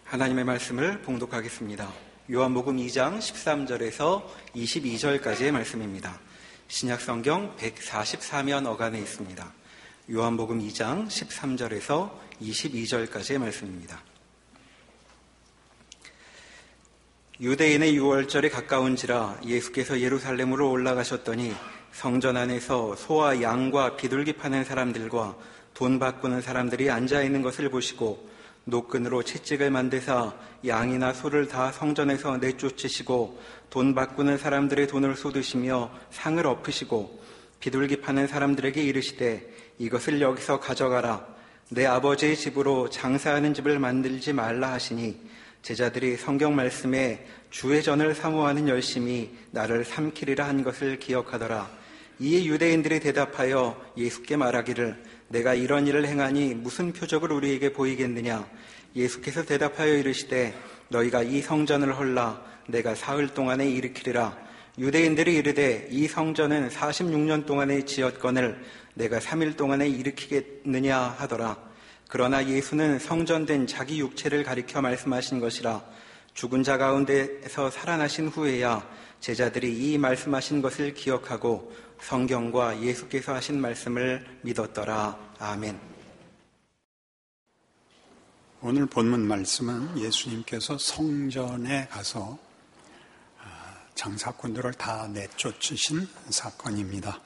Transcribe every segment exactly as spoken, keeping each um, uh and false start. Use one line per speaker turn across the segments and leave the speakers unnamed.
하나님의 말씀을 봉독하겠습니다. 요한복음 이 장 십삼 절에서 이십이 절까지의 말씀입니다. 신약성경 백사십사 면 어간에 있습니다. 요한복음 이 장 십삼 절에서 이십이 절까지의 말씀입니다. 유대인의 유월절에 가까운지라 예수께서 예루살렘으로 올라가셨더니 성전 안에서 소와 양과 비둘기 파는 사람들과 돈 바꾸는 사람들이 앉아있는 것을 보시고 노끈으로 채찍을 만드사 양이나 소를 다 성전에서 내쫓으시고 돈 바꾸는 사람들의 돈을 쏟으시며 상을 엎으시고 비둘기 파는 사람들에게 이르시되 이것을 여기서 가져가라. 내 아버지의 집으로 장사하는 집을 만들지 말라 하시니 제자들이 성경 말씀에 주의 전을 사모하는 열심이 나를 삼키리라 한 것을 기억하더라. 이에 유대인들이 대답하여 예수께 말하기를 내가 이런 일을 행하니 무슨 표적을 우리에게 보이겠느냐. 예수께서 대답하여 이르시되 너희가 이 성전을 헐라 내가 사흘 동안에 일으키리라. 유대인들이 이르되 이 성전은 사십육 년 동안에 지었거늘 내가 삼 일 동안에 일으키겠느냐 하더라. 그러나 예수는 성전된 자기 육체를 가리켜 말씀하신 것이라. 죽은 자 가운데서 살아나신 후에야 제자들이 이 말씀하신 것을 기억하고 성경과 예수께서 하신 말씀을 믿었더라. 아멘.
오늘 본문 말씀은 예수님께서 성전에 가서 장사꾼들을 다 내쫓으신 사건입니다.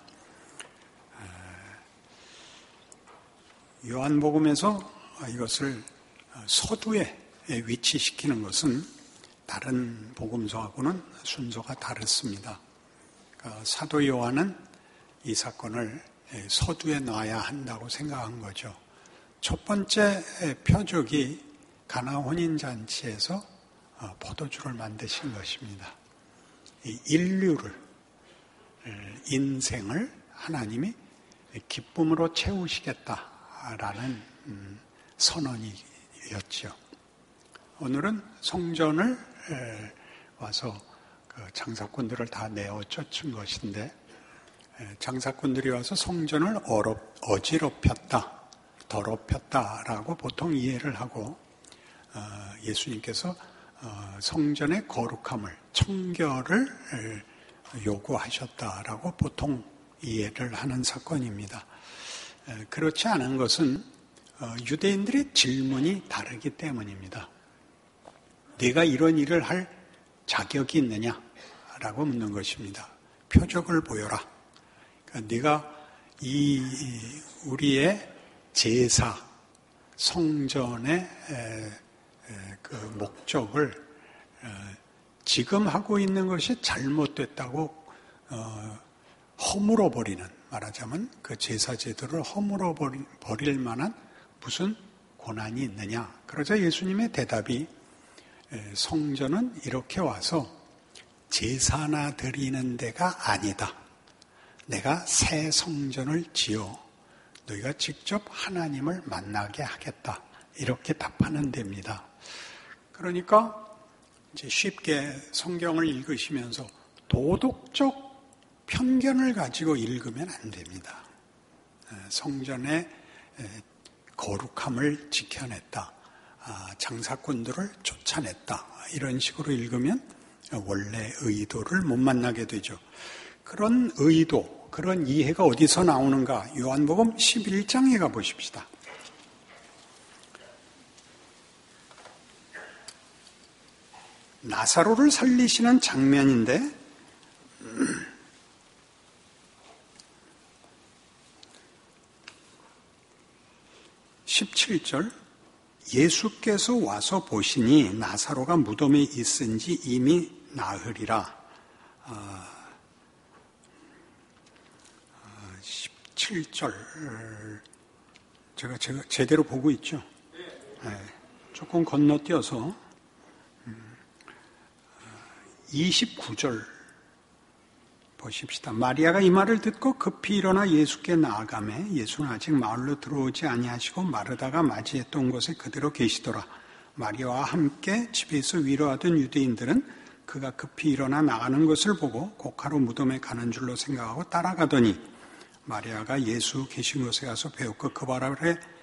요한복음에서 이것을 서두에 위치시키는 것은 다른 복음서하고는 순서가 다릅니다. 사도 요한은 이 사건을 서두에 놔야 한다고 생각한 거죠. 첫 번째 표적이 가나 혼인잔치에서 포도주를 만드신 것입니다. 이 인류를, 인생을 하나님이 기쁨으로 채우시겠다라는 선언이었죠. 오늘은 성전을 와서 그 장사꾼들을 다 내어 쫓은 것인데, 장사꾼들이 와서 성전을 어렵, 어지럽혔다, 더럽혔다라고 보통 이해를 하고 예수님께서 성전의 거룩함을, 청결을 요구하셨다라고 보통 이해를 하는 사건입니다. 그렇지 않은 것은 유대인들의 질문이 다르기 때문입니다. 네가 이런 일을 할 자격이 있느냐라고 묻는 것입니다. 표적을 보여라. 그러니까 네가 이 우리의 제사, 성전의 그 목적을 지금 하고 있는 것이 잘못됐다고 허물어 버리는, 말하자면 그 제사 제도를 허물어 버릴 만한 무슨 고난이 있느냐. 그러자 예수님의 대답이 성전은 이렇게 와서 제사나 드리는 데가 아니다. 내가 새 성전을 지어 너희가 직접 하나님을 만나게 하겠다. 이렇게 답하는 데입니다. 그러니까 이제 쉽게 성경을 읽으시면서 도덕적 편견을 가지고 읽으면 안 됩니다. 성전의 거룩함을 지켜냈다. 장사꾼들을 쫓아냈다. 이런 식으로 읽으면 원래 의도를 못 만나게 되죠. 그런 의도, 그런 이해가 어디서 나오는가? 요한복음 십일 장에 가보십시다. 나사로를 살리시는 장면인데 십칠 절, 예수께서 와서 보시니 나사로가 무덤에 있은지 이미 나흘이라. 아, 십칠 절 제가, 제가 제대로 보고 있죠? 네, 조금 건너뛰어서 이십구 절 보십시다. 마리아가 이 말을 듣고 급히 일어나 예수께 나아가매 예수는 아직 마을로 들어오지 아니하시고 마르다가 맞이했던 곳에 그대로 계시더라. 마리아와 함께 집에서 위로하던 유대인들은 그가 급히 일어나 나가는 것을 보고 곡하러 무덤에 가는 줄로 생각하고 따라가더니 마리아가 예수 계신 곳에 가서 배웠고 그 발 아래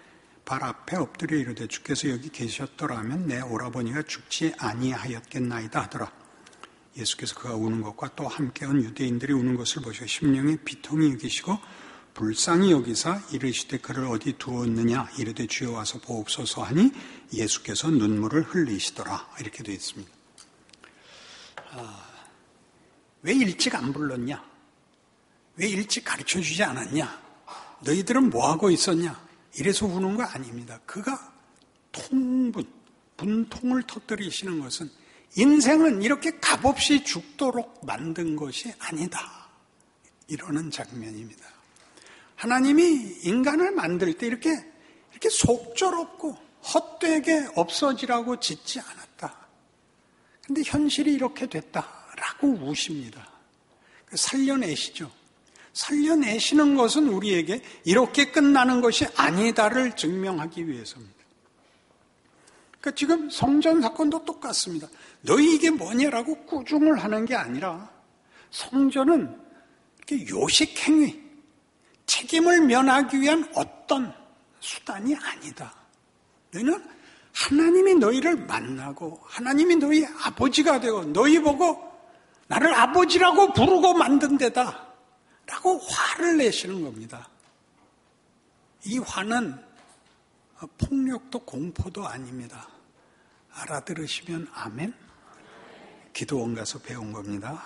발 앞에 엎드려 이르되 주께서 여기 계셨더라면 내 오라버니가 죽지 아니하였겠나이다 하더라. 예수께서 그가 우는 것과 또 함께 온 유대인들이 우는 것을 보시고 심령에 비통히 여기시고 불쌍히 여기사 이르시되 그를 어디 두었느냐 이르되 주여 와서 보옵소서 하니 예수께서 눈물을 흘리시더라. 이렇게 되어 있습니다. 아, 왜 일찍 안 불렀냐? 왜 일찍 가르쳐주지 않았냐? 너희들은 뭐하고 있었냐? 이래서 우는 거 아닙니다. 그가 통분, 분통을 터뜨리시는 것은 인생은 이렇게 값없이 죽도록 만든 것이 아니다. 이러는 장면입니다. 하나님이 인간을 만들 때 이렇게, 이렇게 속절없고 헛되게 없어지라고 짓지 않았다. 근데 현실이 이렇게 됐다라고 우십니다. 살려내시죠. 살려내시는 것은 우리에게 이렇게 끝나는 것이 아니다를 증명하기 위해서입니다. 그러니까 지금 성전 사건도 똑같습니다. 너희 이게 뭐냐라고 꾸중을 하는 게 아니라 성전은 이렇게 요식행위, 책임을 면하기 위한 어떤 수단이 아니다. 너희는 하나님이 너희를 만나고 하나님이 너희 아버지가 되고 너희 보고 나를 아버지라고 부르고 만든 데다 라고 화를 내시는 겁니다. 이 화는 폭력도 공포도 아닙니다. 알아들으시면 아멘? 기도원 가서 배운 겁니다.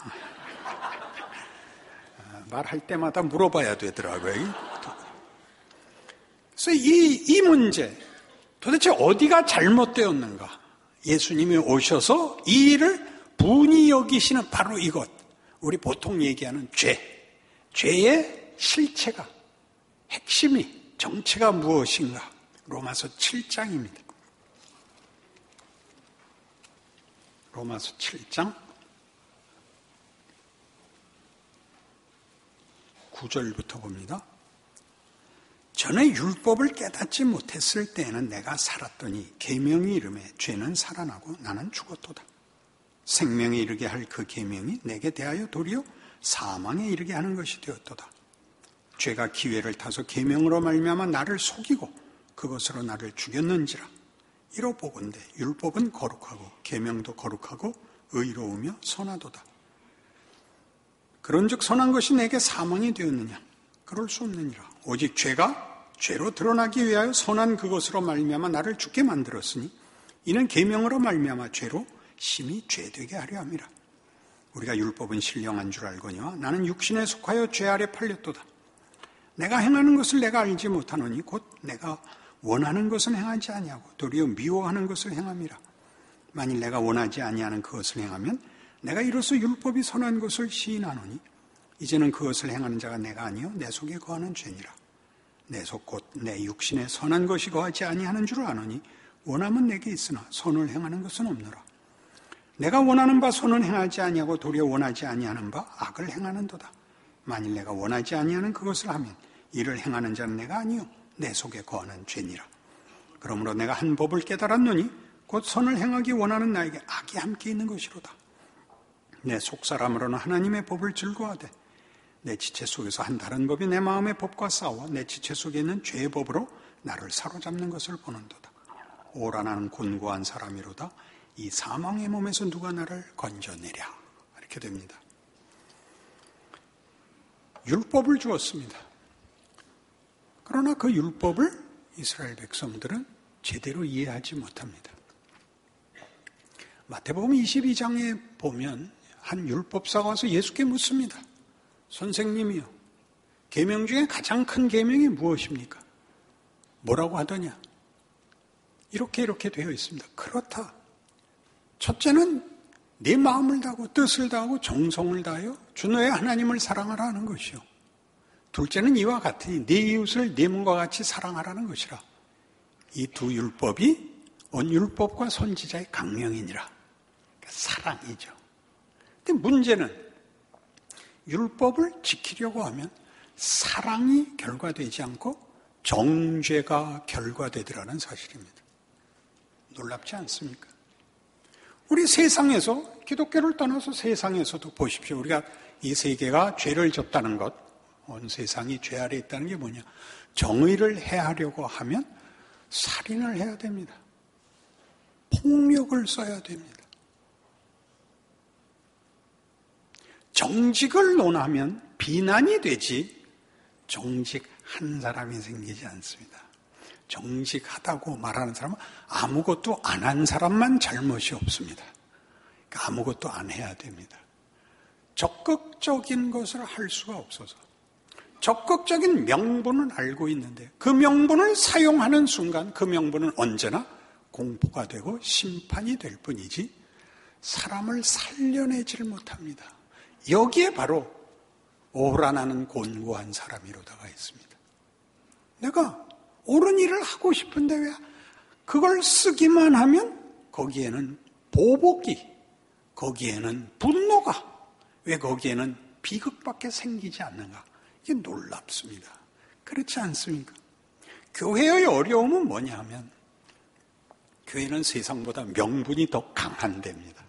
말할 때마다 물어봐야 되더라고요. 그래서 이, 이 문제, 도대체 어디가 잘못되었는가? 예수님이 오셔서 이 일을 분이 여기시는 바로 이것. 우리 보통 얘기하는 죄. 죄의 실체가, 핵심이, 정체가 무엇인가? 로마서 칠 장입니다. 로마서 칠 장 구 절부터 봅니다. 전에 율법을 깨닫지 못했을 때에는 내가 살았더니 계명이 이르매 죄는 살아나고 나는 죽었도다. 생명에 이르게 할 그 계명이 내게 대하여 도리어 사망에 이르게 하는 것이 되었도다. 죄가 기회를 타서 계명으로 말미암아 나를 속이고 그것으로 나를 죽였는지라. 이로 보건대 율법은 거룩하고 계명도 거룩하고 의로우며 선하도다. 그런즉 선한 것이 내게 사망이 되었느냐? 그럴 수 없느니라. 오직 죄가 죄로 드러나기 위하여 선한 그것으로 말미암아 나를 죽게 만들었으니 이는 계명으로 말미암아 죄로 심히 죄되게 하려 함이라. 우리가 율법은 신령한 줄 알거니와 나는 육신에 속하여 죄 아래 팔렸도다. 내가 행하는 것을 내가 알지 못하노니 곧 내가 원하는 것은 행하지 아니하고 도리어 미워하는 것을 행함이라. 만일 내가 원하지 아니하는 그것을 행하면 내가 이로써 율법이 선한 것을 시인하노니 이제는 그것을 행하는 자가 내가 아니요 내 속에 거하는 죄니라. 내 속 곧 내 육신에 선한 것이 거하지 아니하는 줄 아노니 원함은 내게 있으나 선을 행하는 것은 없노라. 내가 원하는 바 선은 행하지 아니하고 도리어 원하지 아니하는 바 악을 행하는도다. 만일 내가 원하지 아니하는 그것을 하면 이를 행하는 자는 내가 아니요 내 속에 거하는 죄니라. 그러므로 내가 한 법을 깨달았노니 곧 선을 행하기 원하는 나에게 악이 함께 있는 것이로다. 내 속사람으로는 하나님의 법을 즐거워하되 내 지체 속에서 한 다른 법이 내 마음의 법과 싸워 내 지체 속에 있는 죄의 법으로 나를 사로잡는 것을 보는도다. 오라 나는 곤고한 사람이로다. 이 사망의 몸에서 누가 나를 건져내랴. 이렇게 됩니다. 율법을 주었습니다. 그러나 그 율법을 이스라엘 백성들은 제대로 이해하지 못합니다. 마태복음 이십이 장에 보면 한 율법사가 와서 예수께 묻습니다. 선생님이요, 계명 중에 가장 큰 계명이 무엇입니까? 뭐라고 하더냐? 이렇게 이렇게 되어 있습니다. 그렇다. 첫째는 네 마음을 다하고 뜻을 다하고 정성을 다하여 주 너의 하나님을 사랑하라 하는 것이요. 둘째는 이와 같으니 네 이웃을 네 몸과 같이 사랑하라는 것이라. 이 두 율법이 온 율법과 선지자의 강령이니라. 그러니까 사랑이죠. 근데 문제는 율법을 지키려고 하면 사랑이 결과되지 않고 정죄가 결과되더라는 사실입니다. 놀랍지 않습니까? 우리 세상에서, 기독교를 떠나서 세상에서도 보십시오. 우리가 이 세계가 죄를 졌다는 것, 온 세상이 죄 아래 있다는 게 뭐냐? 정의를 해하려고 하면 살인을 해야 됩니다. 폭력을 써야 됩니다. 정직을 논하면 비난이 되지 정직 한 사람이 생기지 않습니다. 정직하다고 말하는 사람은 아무것도 안 한 사람만 잘못이 없습니다. 그러니까 아무것도 안 해야 됩니다. 적극적인 것을 할 수가 없어서 적극적인 명분은 알고 있는데 그 명분을 사용하는 순간 그 명분은 언제나 공포가 되고 심판이 될 뿐이지 사람을 살려내지를 못합니다. 여기에 바로 오라나는 곤고한 사람이로다가 있습니다. 내가 옳은 일을 하고 싶은데 왜 그걸 쓰기만 하면 거기에는 보복이, 거기에는 분노가, 왜 거기에는 비극밖에 생기지 않는가? 이게 놀랍습니다. 그렇지 않습니까? 교회의 어려움은 뭐냐 하면 교회는 세상보다 명분이 더 강한 데입니다.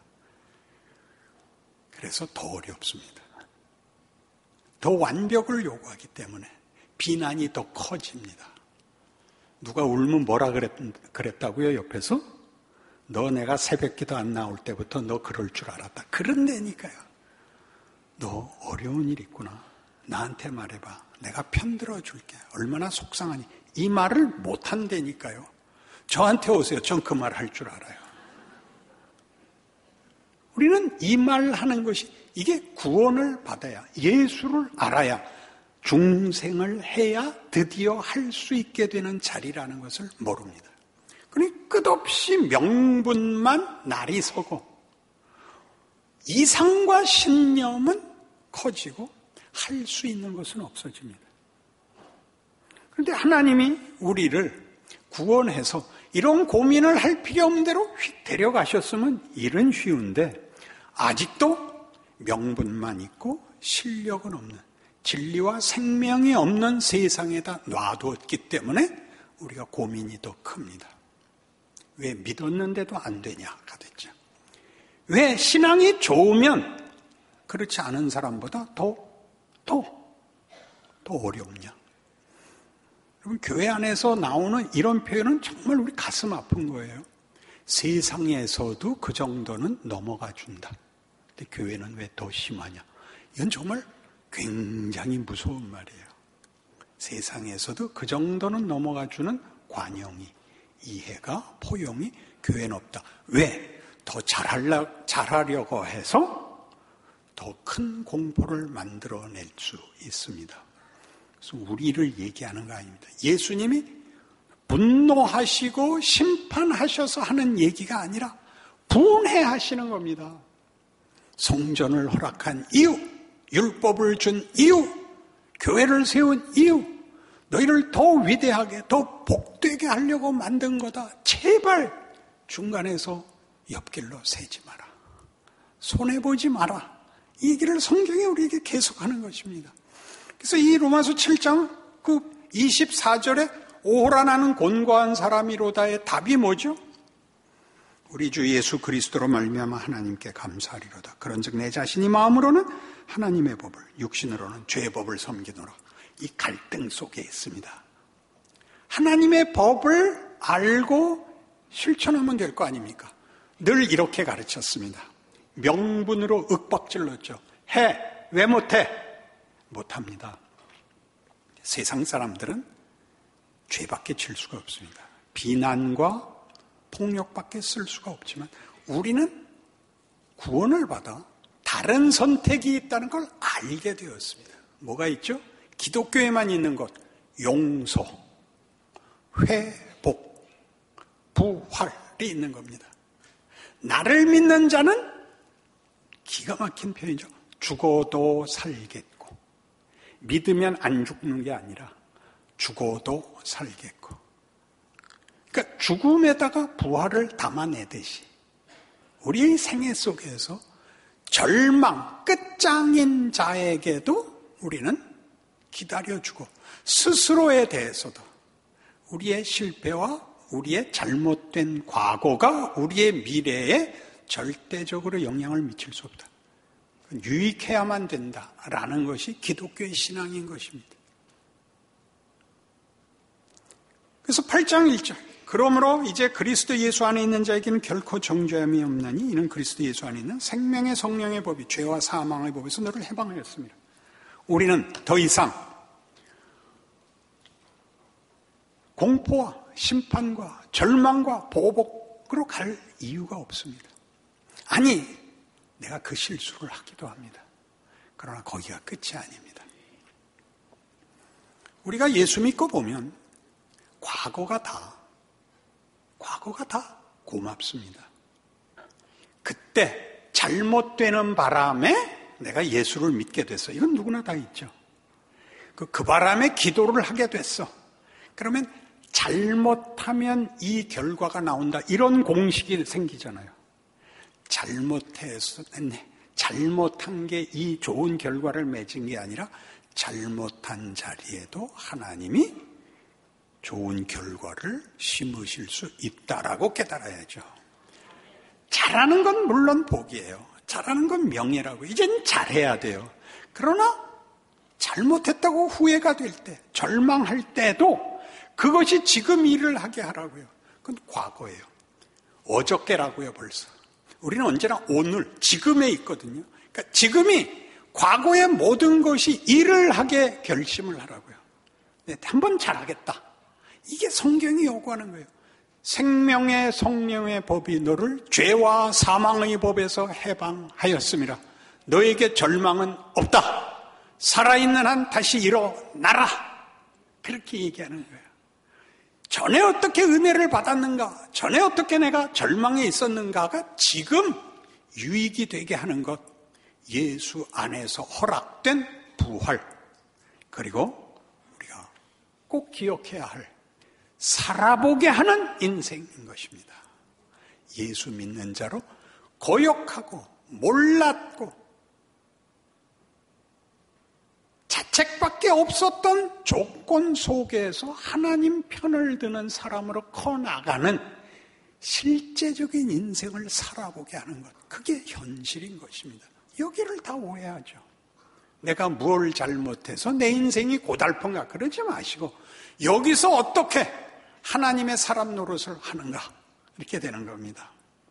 그래서 더 어렵습니다. 더 완벽을 요구하기 때문에 비난이 더 커집니다. 누가 울면 뭐라 그랬, 그랬다고요? 옆에서? 너 내가 새벽기도 안 나올 때부터 너 그럴 줄 알았다. 그런 데니까요. 너 어려운 일 있구나. 나한테 말해봐. 내가 편들어 줄게. 얼마나 속상하니. 이 말을 못한다니까요. 저한테 오세요. 전 그 말 할 줄 알아요. 우리는 이 말 하는 것이 이게 구원을 받아야, 예수를 알아야, 중생을 해야 드디어 할 수 있게 되는 자리라는 것을 모릅니다. 그러니 끝없이 명분만 날이 서고 이상과 신념은 커지고 할 수 있는 것은 없어집니다. 그런데 하나님이 우리를 구원해서 이런 고민을 할 필요 없는 대로 휙 데려가셨으면 일은 쉬운데 아직도 명분만 있고 실력은 없는, 진리와 생명이 없는 세상에다 놔두었기 때문에 우리가 고민이 더 큽니다. 왜 믿었는데도 안 되냐가 됐죠. 왜 신앙이 좋으면 그렇지 않은 사람보다 더, 더, 더 어렵냐. 여러분, 교회 안에서 나오는 이런 표현은 정말 우리 가슴 아픈 거예요. 세상에서도 그 정도는 넘어가 준다. 근데 교회는 왜 더 심하냐. 이건 정말 굉장히 무서운 말이에요. 세상에서도 그 정도는 넘어가 주는 관용이, 이해가, 포용이 교회는 없다. 왜? 더 잘하려, 잘하려고 해서 더 큰 공포를 만들어낼 수 있습니다. 그래서 우리를 얘기하는 거 아닙니다. 예수님이 분노하시고 심판하셔서 하는 얘기가 아니라 분해하시는 겁니다. 성전을 허락한 이유, 율법을 준 이유, 교회를 세운 이유, 너희를 더 위대하게, 더 복되게 하려고 만든 거다. 제발 중간에서 옆길로 새지 마라. 손해보지 마라. 이 얘기를 성경이 우리에게 계속하는 것입니다. 그래서 이 로마서 칠 장 그 이십사 절에 오라 나는 곤고한 사람이로다의 답이 뭐죠? 우리 주 예수 그리스도로 말미암아 하나님께 감사하리로다. 그런즉 내 자신이 마음으로는 하나님의 법을, 육신으로는 죄의 법을 섬기노라. 이 갈등 속에 있습니다. 하나님의 법을 알고 실천하면 될 거 아닙니까? 늘 이렇게 가르쳤습니다. 명분으로 윽박질렀죠. 해, 왜 못해? 못합니다. 세상 사람들은 죄밖에 칠 수가 없습니다. 비난과 폭력밖에 쓸 수가 없지만 우리는 구원을 받아 다른 선택이 있다는 걸 알게 되었습니다. 뭐가 있죠? 기독교에만 있는 것, 용서, 회복, 부활이 있는 겁니다. 나를 믿는 자는 기가 막힌 표현이죠. 죽어도 살겠고, 믿으면 안 죽는 게 아니라 죽어도 살겠고. 그러니까 죽음에다가 부활을 담아내듯이 우리의 생애 속에서 절망, 끝장인 자에게도 우리는 기다려주고 스스로에 대해서도 우리의 실패와 우리의 잘못된 과거가 우리의 미래에 절대적으로 영향을 미칠 수 없다. 유익해야만 된다라는 것이 기독교의 신앙인 것입니다. 그래서 팔 장 일 절 그러므로 이제 그리스도 예수 안에 있는 자에게는 결코 정죄함이 없나니 이는 그리스도 예수 안에 있는 생명의 성령의 법이 죄와 사망의 법에서 너를 해방하였습니다. 우리는 더 이상 공포와 심판과 절망과 보복으로 갈 이유가 없습니다. 아니, 내가 그 실수를 하기도 합니다. 그러나 거기가 끝이 아닙니다. 우리가 예수 믿고 보면 과거가 다, 과거가 다 고맙습니다. 그때 잘못되는 바람에 내가 예수를 믿게 됐어. 이건 누구나 다 있죠. 그, 그 바람에 기도를 하게 됐어. 그러면 잘못하면 이 결과가 나온다. 이런 공식이 생기잖아요. 잘못해서, 잘못한 게 이 좋은 결과를 맺은 게 아니라 잘못한 자리에도 하나님이 좋은 결과를 심으실 수 있다라고 깨달아야죠. 잘하는 건 물론 복이에요. 잘하는 건 명예라고. 이젠 잘해야 돼요. 그러나 잘못했다고 후회가 될 때, 절망할 때도 그것이 지금 일을 하게 하라고요. 그건 과거예요. 어저께라고요, 벌써. 우리는 언제나 오늘, 지금에 있거든요. 그러니까 지금이 과거의 모든 것이 일을 하게 결심을 하라고요. 네, 한번 잘하겠다. 이게 성경이 요구하는 거예요. 생명의 성령의 법이 너를 죄와 사망의 법에서 해방하였습니다. 너에게 절망은 없다. 살아있는 한 다시 일어나라. 그렇게 얘기하는 거예요. 전에 어떻게 은혜를 받았는가, 전에 어떻게 내가 절망에 있었는가가 지금 유익이 되게 하는 것, 예수 안에서 허락된 부활, 그리고 우리가 꼭 기억해야 할 살아보게 하는 인생인 것입니다. 예수 믿는 자로 고역하고 몰랐고 자책밖에 없었던 조건 속에서 하나님 편을 드는 사람으로 커나가는 실제적인 인생을 살아보게 하는 것, 그게 현실인 것입니다. 여기를 다 오해하죠. 내가 뭘 잘못해서 내 인생이 고달픈가 그러지 마시고 여기서 어떻게 하나님의 사람 노릇을 하는가 이렇게 되는 겁니다.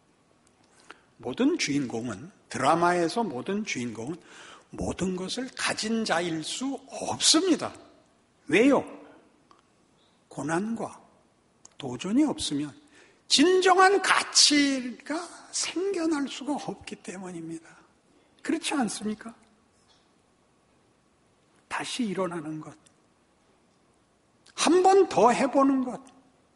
모든 주인공은, 드라마에서 모든 주인공은 모든 것을 가진 자일 수 없습니다. 왜요? 고난과 도전이 없으면 진정한 가치가 생겨날 수가 없기 때문입니다. 그렇지 않습니까? 다시 일어나는 것, 한 번 더 해보는 것,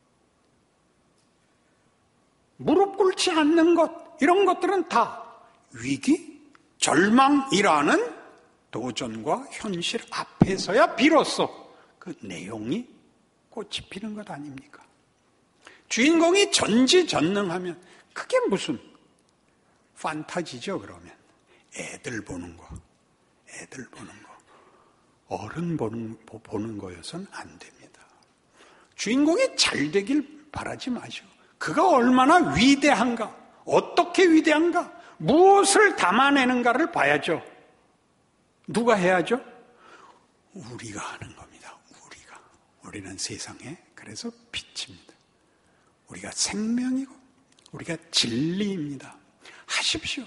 무릎 꿇지 않는 것, 이런 것들은 다 위기, 절망이라는 도전과 현실 앞에서야 비로소 그 내용이 꽃이 피는 것 아닙니까? 주인공이 전지전능하면 그게 무슨 판타지죠, 그러면. 애들 보는 거, 애들 보는 거. 어른 보는, 보는 거여서는 안 됩니다. 주인공이 잘 되길 바라지 마시고, 그가 얼마나 위대한가, 어떻게 위대한가, 무엇을 담아내는가를 봐야죠. 누가 해야죠? 우리가 하는 겁니다. 우리가. 우리는 세상에 그래서 빛입니다. 우리가 생명이고 우리가 진리입니다. 하십시오.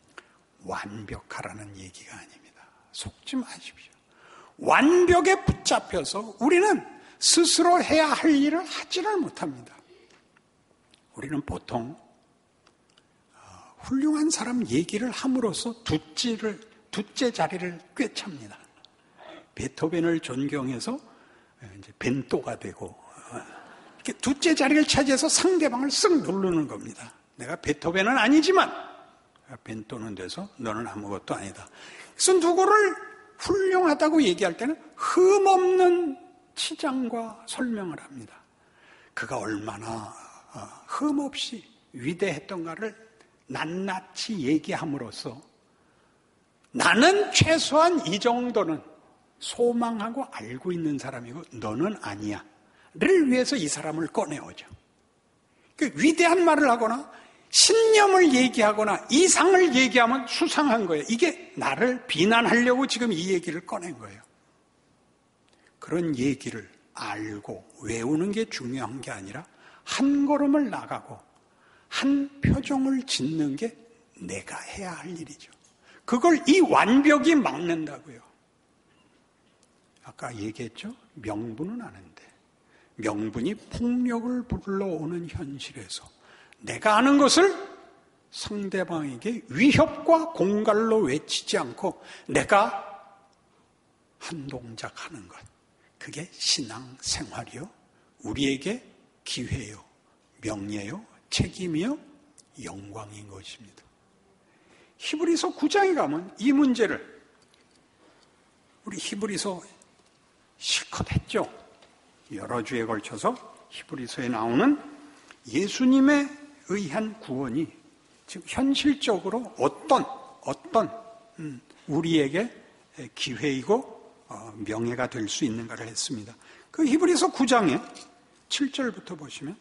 완벽하라는 얘기가 아닙니다. 속지 마십시오. 완벽에 붙잡혀서 우리는 스스로 해야 할 일을 하지를 못합니다. 우리는 보통 훌륭한 사람 얘기를 함으로써 둘째를, 둘째 자리를 꿰찹니다. 베토벤을 존경해서 이제 벤또가 되고, 이렇게 둘째 자리를 차지해서 상대방을 쓱 누르는 겁니다. 내가 베토벤은 아니지만, 벤또는 돼서 너는 아무것도 아니다. 그래서 누구를 훌륭하다고 얘기할 때는 흠없는 치장과 설명을 합니다. 그가 얼마나 흠없이 위대했던가를 낱낱이 얘기함으로써 나는 최소한 이 정도는 소망하고 알고 있는 사람이고 너는 아니야 를 위해서 이 사람을 꺼내오죠. 그 위대한 말을 하거나 신념을 얘기하거나 이상을 얘기하면 수상한 거예요. 이게 나를 비난하려고 지금 이 얘기를 꺼낸 거예요. 그런 얘기를 알고 외우는 게 중요한 게 아니라 한 걸음을 나가고 한 표정을 짓는 게 내가 해야 할 일이죠. 그걸 이 완벽이 막는다고요. 아까 얘기했죠? 명분은 아는데 명분이 폭력을 불러오는 현실에서 내가 아는 것을 상대방에게 위협과 공갈로 외치지 않고 내가 한 동작 하는 것, 그게 신앙생활이요, 우리에게 기회요, 명예요, 책임이요, 영광인 것입니다. 히브리서 구 장에 가면 이 문제를 우리 히브리서 실컷 했죠. 여러 주에 걸쳐서 히브리서에 나오는 예수님에 의한 구원이 지금 현실적으로 어떤 어떤 우리에게 기회이고 명예가 될 수 있는가를 했습니다. 그 히브리서 구 장에 칠 절부터 보시면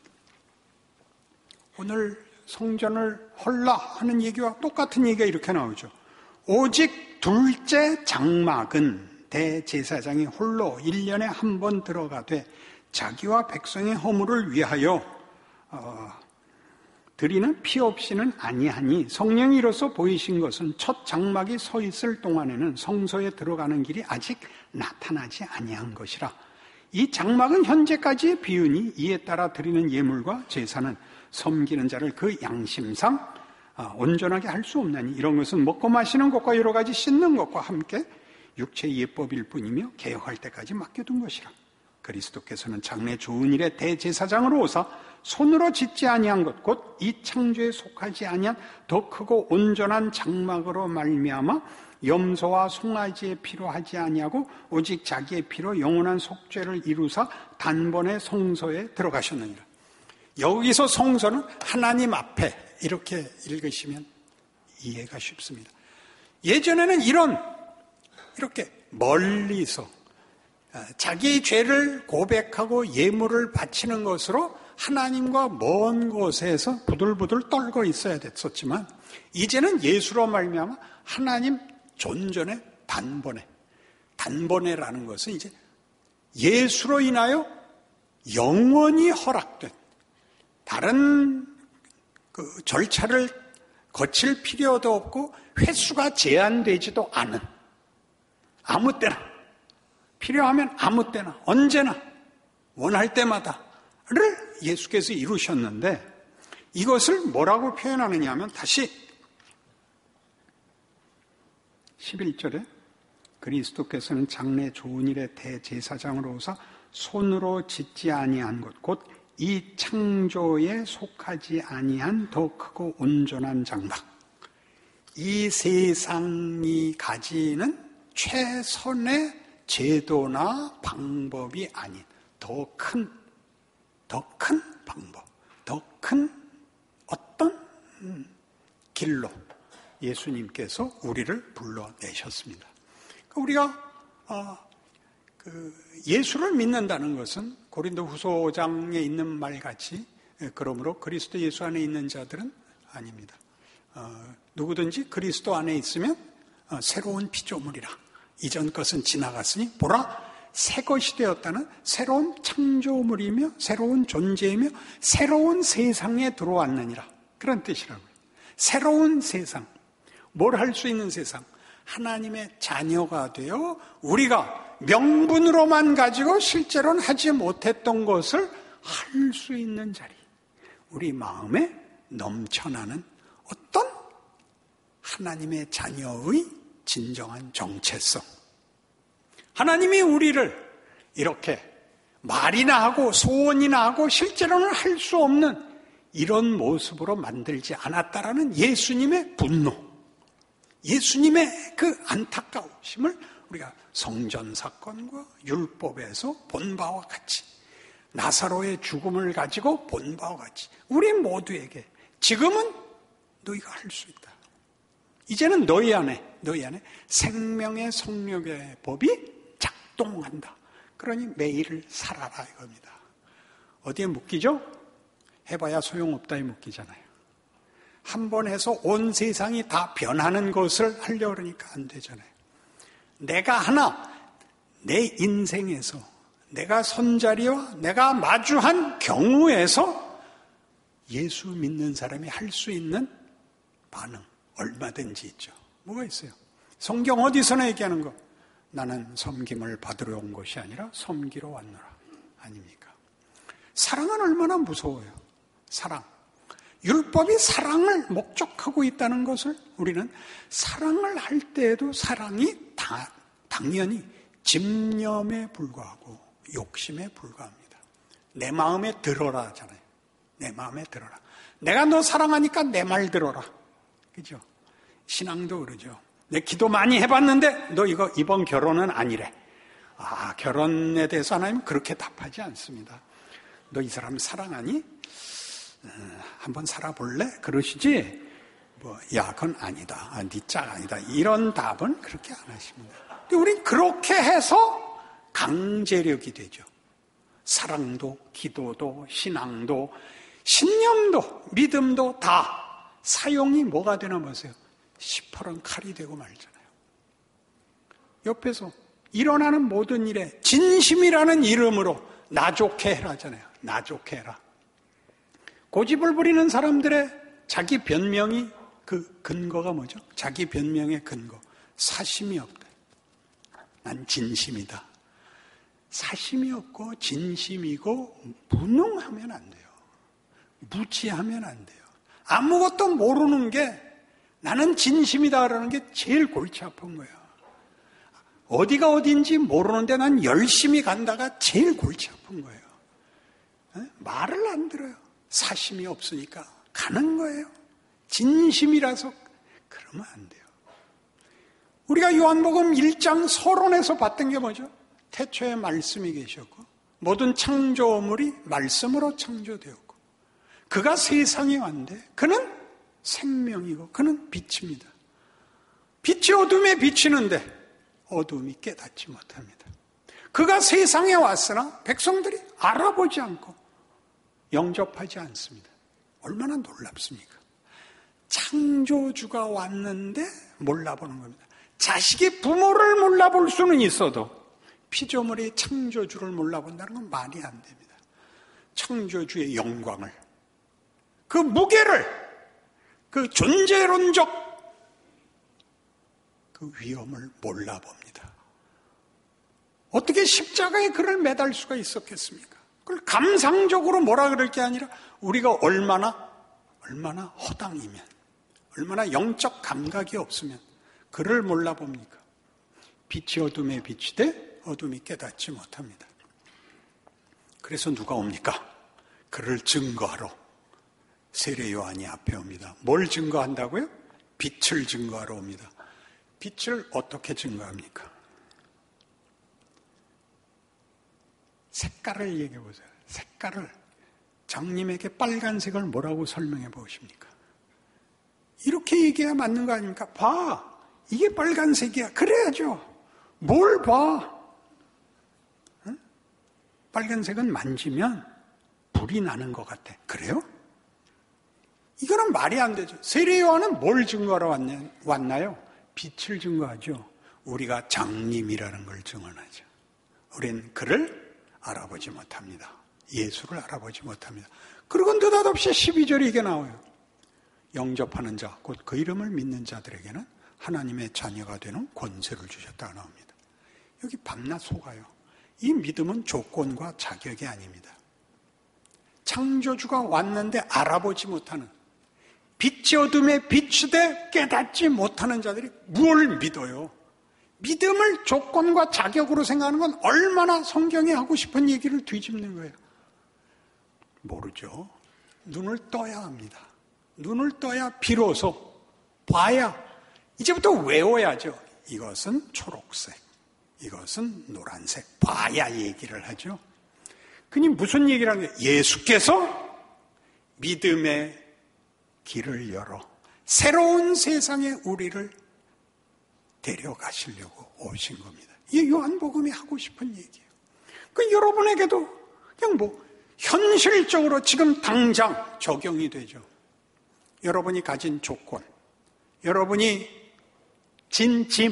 오늘 성전을 헐라 하는 얘기와 똑같은 얘기가 이렇게 나오죠. 오직 둘째 장막은 대제사장이 홀로 일 년에 한 번 들어가되 자기와 백성의 허물을 위하여 어, 드리는 피 없이는 아니하니 성령이 이로써 보이신 것은 첫 장막이 서 있을 동안에는 성소에 들어가는 길이 아직 나타나지 아니한 것이라. 이 장막은 현재까지의 비유니 이에 따라 드리는 예물과 제사는 섬기는 자를 그 양심상 온전하게 할 수 없나니 이런 것은 먹고 마시는 것과 여러 가지 씻는 것과 함께 육체의 예법일 뿐이며 개혁할 때까지 맡겨둔 것이라. 그리스도께서는 장래 좋은 일의 대제사장으로 오사 손으로 짓지 아니한 것 곧 이 창조에 속하지 아니한 더 크고 온전한 장막으로 말미암아 염소와 송아지의 피로 하지 아니하고 오직 자기의 피로 영원한 속죄를 이루사 단번에 성소에 들어가셨느니라. 여기서 성소는 하나님 앞에 이렇게 읽으시면 이해가 쉽습니다. 예전에는 이런 이렇게 멀리서 자기 죄를 고백하고 예물을 바치는 것으로 하나님과 먼 곳에서 부들부들 떨고 있어야 됐었지만 이제는 예수로 말미암아 하나님 존전의 단번에, 단번에라는 것은 이제 예수로 인하여 영원히 허락된 다른 그 절차를 거칠 필요도 없고 횟수가 제한되지도 않은 아무 때나 필요하면 아무 때나 언제나 원할 때마다를 예수께서 이루셨는데 이것을 뭐라고 표현하느냐 하면 다시 십일 절에 그리스도께서는 장래 좋은 일의 대제사장으로 오사 손으로 짓지 아니한 것 곧 이 창조에 속하지 아니한 더 크고 온전한 장막, 이 세상이 가지는 최선의 제도나 방법이 아닌 더 큰, 더 큰 방법, 더 큰 어떤 길로 예수님께서 우리를 불러내셨습니다. 우리가 어, 그 예수를 믿는다는 것은 고린도후서 오 장에 있는 말같이 그러므로 그리스도 예수 안에 있는 자들은 아닙니다. 어, 누구든지 그리스도 안에 있으면 어, 새로운 피조물이라. 이전 것은 지나갔으니 보라 새 것이 되었다는 새로운 창조물이며 새로운 존재이며 새로운 세상에 들어왔느니라. 그런 뜻이라고요. 새로운 세상. 뭘 할 수 있는 세상? 하나님의 자녀가 되어 우리가 명분으로만 가지고 실제로는 하지 못했던 것을 할 수 있는 자리. 우리 마음에 넘쳐나는 어떤 하나님의 자녀의 진정한 정체성. 하나님이 우리를 이렇게 말이나 하고 소원이나 하고 실제로는 할 수 없는 이런 모습으로 만들지 않았다라는 예수님의 분노, 예수님의 그 안타까우심을 우리가 성전 사건과 율법에서 본 바와 같이 나사로의 죽음을 가지고 본 바와 같이 우리 모두에게 지금은 너희가 할 수 있다. 이제는 너희 안에 너희 안에 생명의 성령의 법이 작동한다. 그러니 매일을 살아라 이겁니다. 어디에 묶이죠? 해봐야 소용없다에 묶이잖아요. 한 번 해서 온 세상이 다 변하는 것을 하려고 그러니까 안 되잖아요. 내가 하나 내 인생에서 내가 선자리와 내가 마주한 경우에서 예수 믿는 사람이 할 수 있는 반응 얼마든지 있죠. 뭐가 있어요? 성경 어디서나 얘기하는 거. 나는 섬김을 받으러 온 것이 아니라 섬기러 왔노라. 아닙니까? 사랑은 얼마나 무서워요. 사랑. 율법이 사랑을 목적하고 있다는 것을 우리는 사랑을 할 때에도 사랑이 다, 당연히 집념에 불과하고 욕심에 불과합니다. 내 마음에 들어라 하잖아요. 내 마음에 들어라. 내가 너 사랑하니까 내 말 들어라. 그죠? 신앙도 그러죠. 내 기도 많이 해봤는데 너 이거 이번 결혼은 아니래. 아, 결혼에 대해서 하나님은 그렇게 답하지 않습니다. 너 이 사람 사랑하니? 음, 한번 살아볼래? 그러시지? 뭐, 야, 그건 아니다. 아, 네 짝 아니다. 이런 답은 그렇게 안 하십니다. 근데 우린 그렇게 해서 강제력이 되죠. 사랑도, 기도도, 신앙도, 신념도, 믿음도 다 사용이 뭐가 되나 보세요. 시퍼런 칼이 되고 말잖아요. 옆에서 일어나는 모든 일에 진심이라는 이름으로 나 좋게 해라잖아요. 나 좋게 해라. 고집을 부리는 사람들의 자기 변명이 그 근거가 뭐죠? 자기 변명의 근거. 사심이 없다. 난 진심이다. 사심이 없고 진심이고 무능하면 안 돼요. 무지하면 안 돼요. 아무것도 모르는 게 나는 진심이다라는 게 제일 골치 아픈 거예요. 어디가 어딘지 모르는데 난 열심히 간다가 제일 골치 아픈 거예요. 에? 말을 안 들어요. 사심이 없으니까 가는 거예요. 진심이라서 그러면 안 돼요. 우리가 요한복음 일 장 서론에서 봤던 게 뭐죠? 태초에 말씀이 계셨고 모든 창조물이 말씀으로 창조되었고 그가 세상에 왔는데 그는 생명이고 그는 빛입니다. 빛이 어둠에 비치는데 어둠이 깨닫지 못합니다. 그가 세상에 왔으나 백성들이 알아보지 않고 영접하지 않습니다. 얼마나 놀랍습니까? 창조주가 왔는데 몰라보는 겁니다. 자식이 부모를 몰라볼 수는 있어도 피조물이 창조주를 몰라본다는 건 말이 안 됩니다. 창조주의 영광을, 그 무게를, 그 존재론적 그 위험을 몰라봅니다. 어떻게 십자가에 그를 매달 수가 있었겠습니까? 그걸 감상적으로 뭐라 그럴 게 아니라 우리가 얼마나 얼마나 허당이면, 얼마나 영적 감각이 없으면 그를 몰라봅니까? 빛이 어둠에 비치되 어둠이 깨닫지 못합니다. 그래서 누가 옵니까? 그를 증거하러 세례 요한이 앞에 옵니다. 뭘 증거한다고요? 빛을 증거하러 옵니다. 빛을 어떻게 증거합니까? 색깔을 얘기해 보세요. 색깔을. 장님에게 빨간색을 뭐라고 설명해 보십니까? 이렇게 얘기해야 맞는 거 아닙니까? 봐. 이게 빨간색이야. 그래야죠. 뭘 봐? 응? 빨간색은 만지면 불이 나는 것 같아. 그래요? 이거는 말이 안 되죠. 세례 요한은 뭘 증거하러 왔냐, 왔나요? 빛을 증거하죠. 우리가 장님이라는 걸 증언하죠. 우린 그를 알아보지 못합니다. 예수를 알아보지 못합니다. 그리고 느닷없이 십이 절에 이게 나와요. 영접하는 자, 곧 그 이름을 믿는 자들에게는 하나님의 자녀가 되는 권세를 주셨다고 나옵니다. 여기 밤낮 속아요. 이 믿음은 조건과 자격이 아닙니다. 창조주가 왔는데 알아보지 못하는, 빛이 어둠에 비추되 깨닫지 못하는 자들이 무엇을 믿어요? 믿음을 조건과 자격으로 생각하는 건 얼마나 성경이 하고 싶은 얘기를 뒤집는 거예요. 모르죠. 눈을 떠야 합니다. 눈을 떠야 비로소 봐야, 이제부터 외워야죠. 이것은 초록색, 이것은 노란색. 봐야 얘기를 하죠. 그니 무슨 얘기를 하는 거예요? 예수께서 믿음의 길을 열어 새로운 세상에 우리를 데려가시려고 오신 겁니다. 이게 요한복음이 하고 싶은 얘기예요. 그 여러분에게도 그냥 뭐 현실적으로 지금 당장 적용이 되죠. 여러분이 가진 조건, 여러분이 진 짐,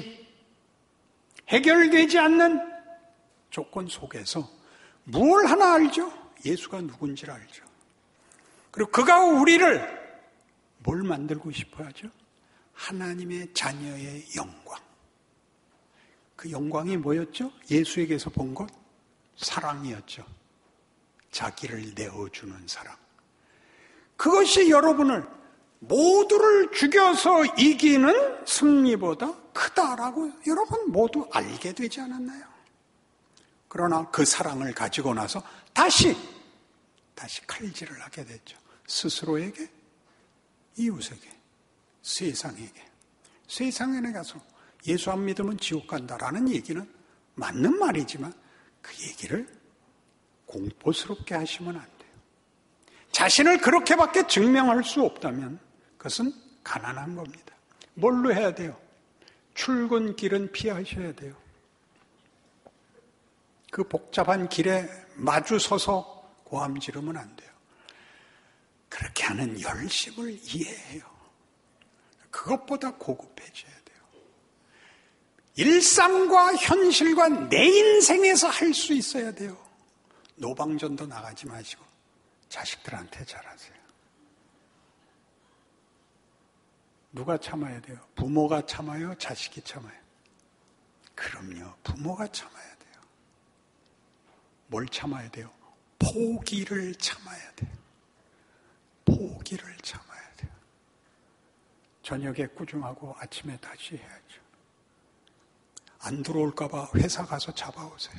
해결되지 않는 조건 속에서 뭘 하나 알죠? 예수가 누군지를 알죠. 그리고 그가 우리를 뭘 만들고 싶어 하죠? 하나님의 자녀의 영광. 그 영광이 뭐였죠? 예수에게서 본 것? 사랑이었죠. 자기를 내어주는 사랑. 그것이 여러분을 모두를 죽여서 이기는 승리보다 크다라고 여러분 모두 알게 되지 않았나요? 그러나 그 사랑을 가지고 나서 다시 다시 칼질을 하게 됐죠. 스스로에게, 이웃에게, 세상에게. 세상에 가서 예수 안 믿으면 지옥 간다라는 얘기는 맞는 말이지만 그 얘기를 공포스럽게 하시면 안 돼요. 자신을 그렇게밖에 증명할 수 없다면 그것은 가난한 겁니다. 뭘로 해야 돼요? 출근길은 피하셔야 돼요. 그 복잡한 길에 마주 서서 고함 지르면 안 돼요. 그렇게 하는 열심을 이해해요. 그것보다 고급해져야 돼요. 일상과 현실과 내 인생에서 할 수 있어야 돼요. 노방전도 나가지 마시고 자식들한테 잘하세요. 누가 참아야 돼요? 부모가 참아요? 자식이 참아요? 그럼요. 부모가 참아야 돼요. 뭘 참아야 돼요? 포기를 참아야 돼요. 포기를 참아야 돼요. 저녁에 꾸중하고 아침에 다시 해야죠. 안 들어올까 봐 회사 가서 잡아오세요.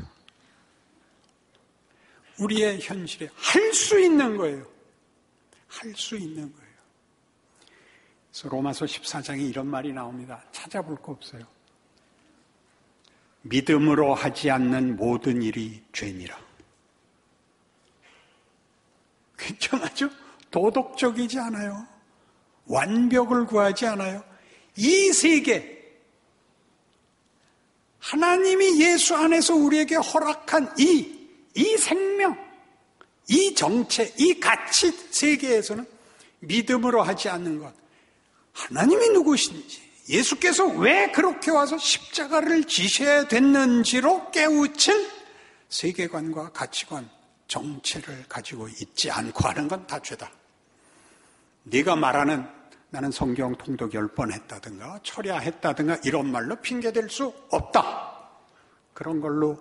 우리의 현실에 할 수 있는 거예요. 할 수 있는 거예요. 그래서 로마서 십사 장에 이런 말이 나옵니다. 찾아볼 거 없어요. 믿음으로 하지 않는 모든 일이 죄니라. 굉장하죠? 도덕적이지 않아요. 완벽을 구하지 않아요. 이 세계, 하나님이 예수 안에서 우리에게 허락한 이, 이 생명, 이 정체, 이 가치 세계에서는 믿음으로 하지 않는 것, 하나님이 누구신지, 예수께서 왜 그렇게 와서 십자가를 지셔야 됐는지로 깨우친 세계관과 가치관, 정체를 가지고 있지 않고 하는 건 다 죄다. 네가 말하는 나는 성경 통독 열 번 했다든가 철야했다든가 이런 말로 핑계댈 수 없다. 그런 걸로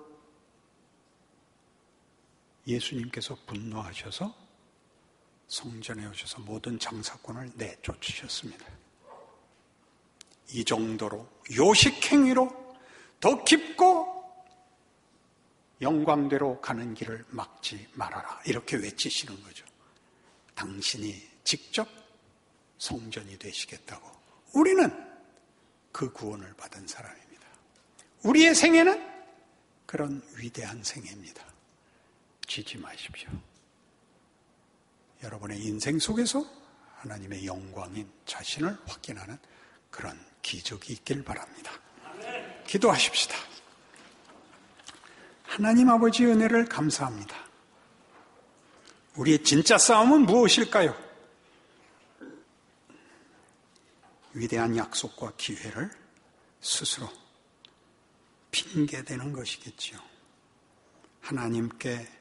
예수님께서 분노하셔서 성전에 오셔서 모든 장사꾼을 내쫓으셨습니다. 이 정도로 요식행위로 더 깊고 영광대로 가는 길을 막지 말아라. 이렇게 외치시는 거죠. 당신이 직접 성전이 되시겠다고. 우리는 그 구원을 받은 사람입니다. 우리의 생애는 그런 위대한 생애입니다. 지지 마십시오. 여러분의 인생 속에서 하나님의 영광인 자신을 확인하는 그런 기적이 있길 바랍니다. 기도하십시다. 하나님 아버지 은혜를 감사합니다. 우리의 진짜 싸움은 무엇일까요? 위대한 약속과 기회를 스스로 핑계대는 것이겠지요. 하나님께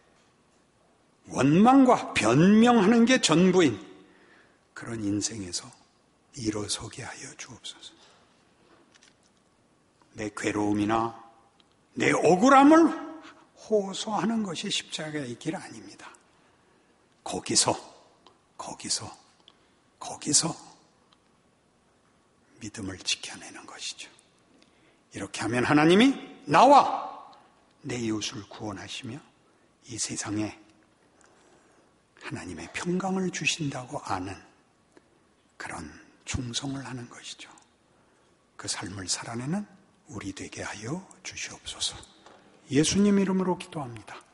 원망과 변명하는 게 전부인 그런 인생에서 일어서게 하여 주옵소서. 내 괴로움이나 내 억울함을 호소하는 것이 십자가의 길 아닙니다. 거기서, 거기서, 거기서 믿음을 지켜내는 것이죠. 이렇게 하면 하나님이 나와 내 이웃을 구원하시며 이 세상에 하나님의 평강을 주신다고 아는 그런 충성을 하는 것이죠. 그 삶을 살아내는 우리 되게 하여 주시옵소서. 예수님 이름으로 기도합니다.